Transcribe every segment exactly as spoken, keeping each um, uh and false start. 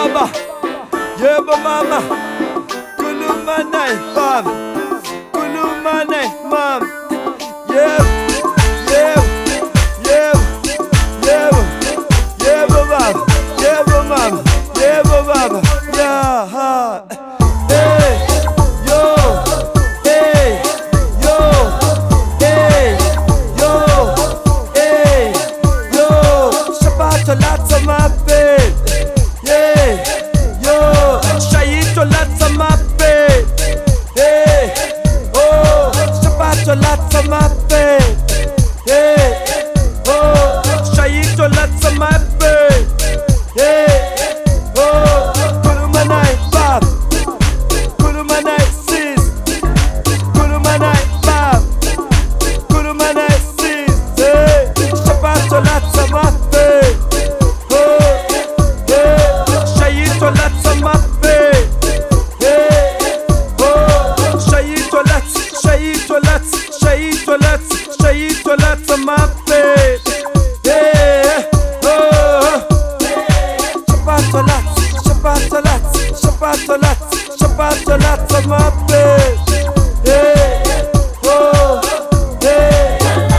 baba, yebo mama, kulumane baba, kulumane mama, yebo, yebo, yebo, yebo, yebo baba, yebo mama, yebo baba, yeah, hey, yo, hey, yo, hey, yo, hey, yo, Shabbat lots of my bed, yeah, yo, Shayito lots of my bed, hey, oh, Shabbat lots of my bed, yeah, oh, Shayito lots of my bed, yeah, oh, Kulumanai Bab, Kulumanai Sis, Kulumanai Bab, Kulumanai Sis, hey, Shabbat lots of my bed, oh, yeah, Shayito lots of my bed, yeah, oh, Shayito lots, Shayito lots, Shayito lots, Shayito lots of my bed, yeah, oh, Shabbat lots, Shabbat lots, Shabbat lots, Shabbat lots of my bed, yeah, oh, yeah.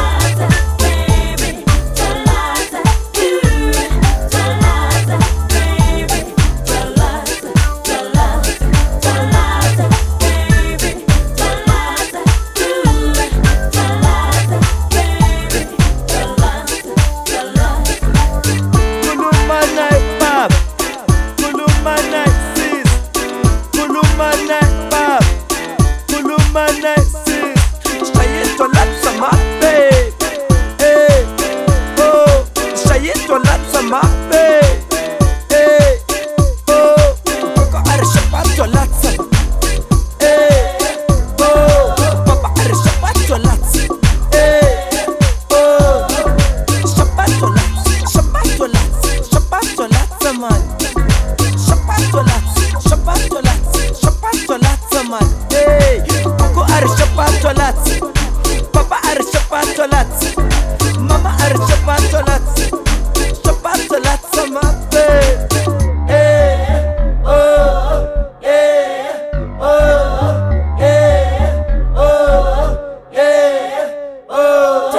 Kulumanai Bab, Kulumanai Sis, Kulumanai Bab, Kulumanai Sis, Shayito lots of my bed, hey, oh, Shayito lots of my bed, hey, oh, Koko are Shabbat lots of, hey, oh, Papa are Shabbat lots, hey, oh, Shabbat lots, Shabbat lots, Shabbat lots of man, Shabbat lots, Shabbat lots, Shabbat lots of man, hey, Koko are Shabbat lots, Papa are Shabbat lots, Mama are Shabbat lots, Shabbat lots of my bed, hey, oh, yeah, oh, yeah, oh, yeah, oh.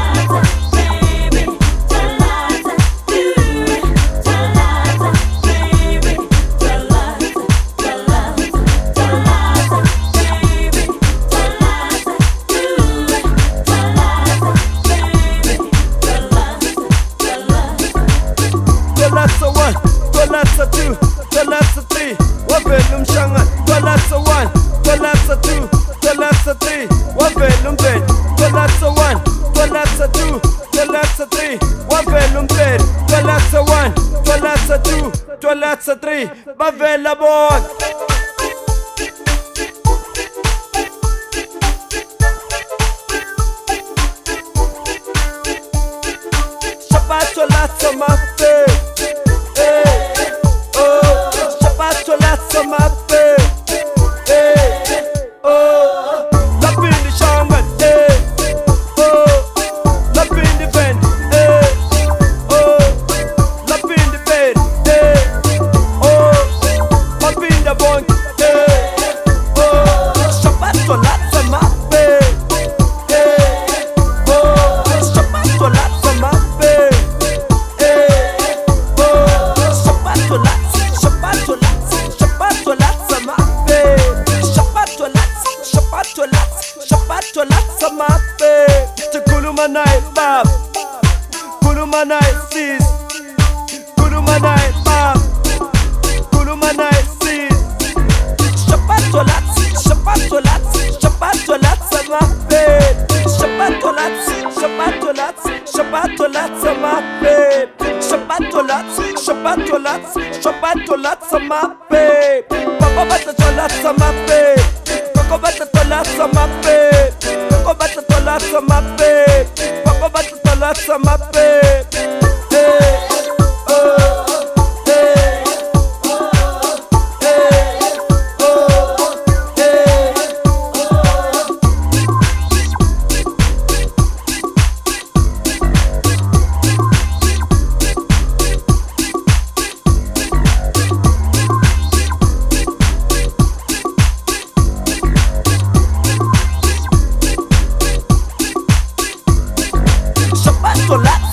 Tolasa one, Tolasa two, Tolasa three, Wabelum Shangan, Tolasa one, Tolasa two, Tolasa three, Wabelum bed, Tolasa one, Tolasa two, Tolasa three, Wabelum bed, Tolasa one, Tolasa two, Tolasa three, Bavela board. Shabbat lots of my bed, hey, oh, Shabbat lots of my bed, hey, oh, Lapin the Shangan, hey, oh, Lapin the bed, hey, oh, Lapin the bed, hey, oh, Lapin the bunk, hey, oh, Shabbat lots of my bed, hey, oh, Shabbat lots of my bed. Kulumanai Bab, Kulumanai Sis, Kulumanai Bab, Kulumanai Sis, Shabbat lots, Shabbat lots, Shabbat lots of my bed, Shabbat lots, Shabbat lots, Shabbat lots of my bed, Shabbat lots, Shabbat lots, Shabbat lots of my bed, Papa bata lots of my bed, Coco bata lots of my bed, Coco bata lots of my bed, Papa bata lots of my bed, hey, oh, hey, hey, oh, hey, oh. صلات